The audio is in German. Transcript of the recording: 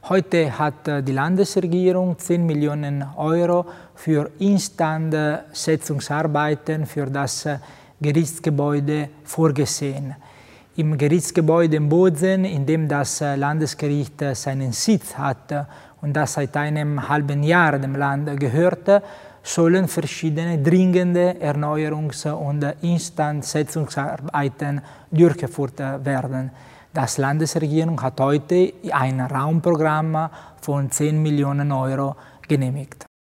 Heute hat die Landesregierung 10 Millionen Euro für Instandsetzungsarbeiten für das Gerichtsgebäude vorgesehen. Im Gerichtsgebäude in Bozen, in dem das Landesgericht seinen Sitz hat und das seit einem halben Jahr dem Land gehört, sollen verschiedene dringende Erneuerungs- und Instandsetzungsarbeiten durchgeführt werden. Die Landesregierung hat heute ein Raumprogramm von 10 Millionen Euro genehmigt.